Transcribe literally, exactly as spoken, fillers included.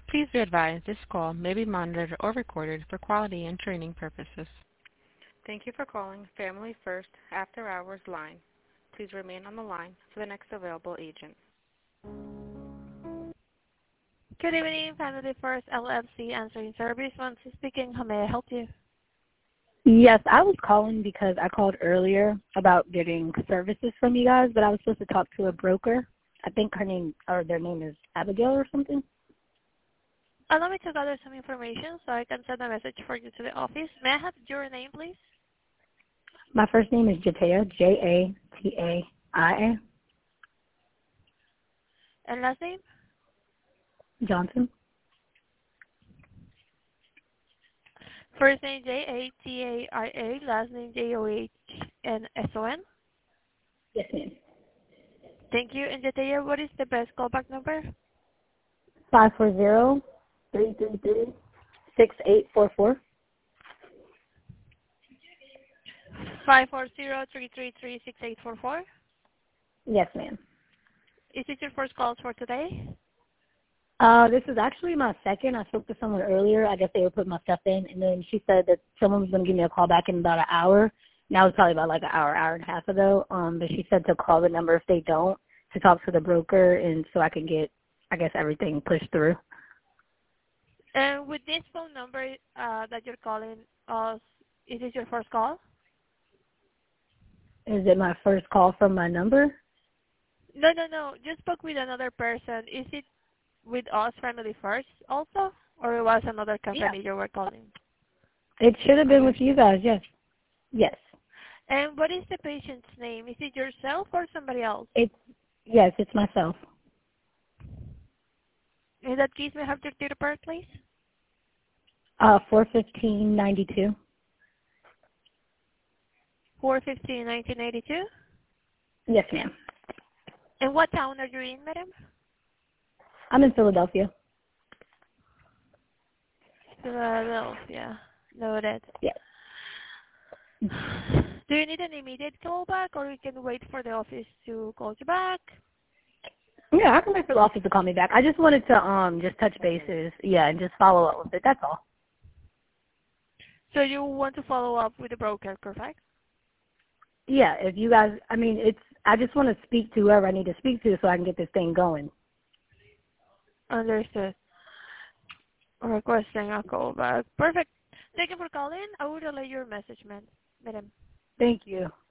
Please be advised this call may be monitored or recorded for quality and training purposes. Thank you for calling Family First After Hours line. Please remain on the line for the next available agent. Good evening, Family First L L C answering service. Once speaking, how may I help you? Yes, I was calling because I called earlier about getting services from you guys, but I was supposed to talk to a broker. I think her name, or their name is Abigail or something. Allow me to gather some information so I can send a message for you to the office. May I have your name, please? My first name is Jatea, J A T A I A. And last name? Johnson. First name J A T A I A, last name J O H N S O N. Yes, ma'am. Thank you. And Jatea, what is the best callback number? Five four zero three three three six eight four four. Five four zero three three three six eight four four. Yes, ma'am. Is this your first call for today? Uh, this is actually my second. I spoke to someone earlier. I guess they were putting my stuff in, and then she said that someone was going to give me a call back in about an hour. Now it was probably about like an hour, hour and a half ago. Um, but she said to call the number if they don't, to talk to the broker, and so I can get, I guess, everything pushed through. And with this phone number uh, that you're calling us, is this your first call? Is it my first call from my number? No, no, no. You spoke with another person. Is it with us, Family First, also? Or it was another company Yeah. you were calling? It should have been with you guys, yes. Yes. And what is the patient's name? Is it yourself or somebody else? It's, yes, it's myself. In that case, may I have your date of birth, please? Uh, four fifteen ninety two. four fifteen nineteen eighty-two. Yes, ma'am. And what town are you in, madam? I'm in Philadelphia. Philadelphia. Noted. Yes. Do you need an immediate callback, or we can wait for the office to call you back? Yeah, I can wait for the office to call me back. I just wanted to um just touch bases, yeah, and just follow up with it. That's all. So you want to follow up with the broker, correct? Yeah, if you guys, I mean, it's, I just want to speak to whoever I need to speak to so I can get this thing going. Understood. Requesting a callback. Perfect. Thank you for calling. I will relay your message, ma'am. Madam. Thank you.